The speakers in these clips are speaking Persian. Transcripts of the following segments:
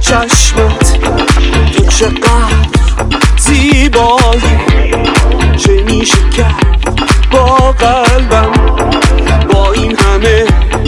چشمت تو چقدر زیبایی، چه میشه کرد با قلبم با این همه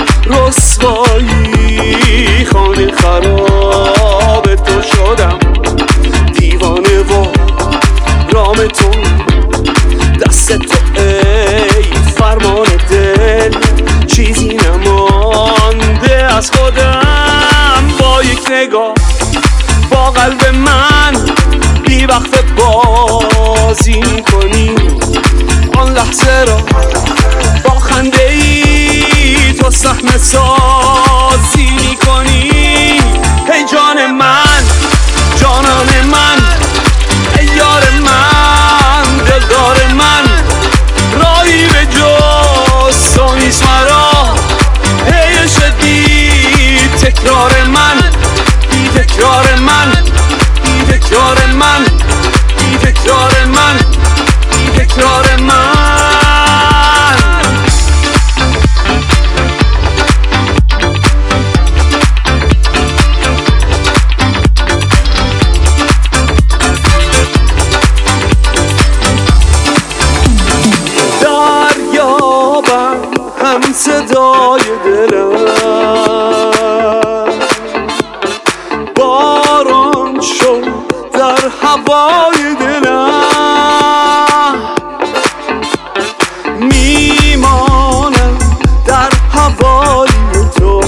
رسوایی. خانه خراب تو شدم، دیوانه و رام تو، دست تو ای فرمان دل، چیزی نمانده از خودم. با یک نگاه با قلب من بی وقت بازی میکنی، آن لحظه را با خنده ای تو صحنه سازی میکنی. ای جان من، جانان من، ای یار من، دلدار من، راهی به جز تو نیست مرا. ای شدید تکرار من، بی تکرار من، بی تکرار من، بی تکرار من، بی تکرار من. دریابم هم صدای دلم، باران شد در هوای دلم، میمانم در هوای تو،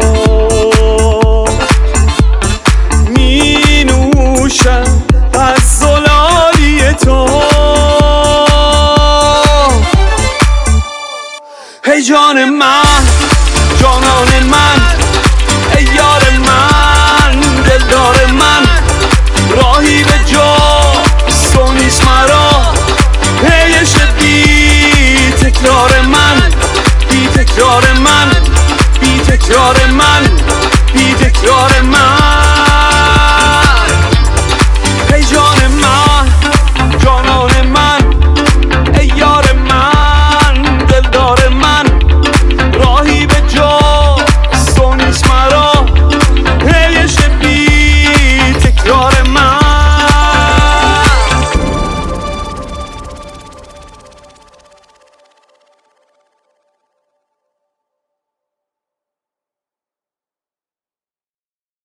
می نوشم از زلالی تو. ای جان من، جانان من، ای یار من، دلدار من، راهی به جز تو نیست مرا. ای عشق بی تکرار من، بی تکرار من، بی تکرار من، بی تکرار من.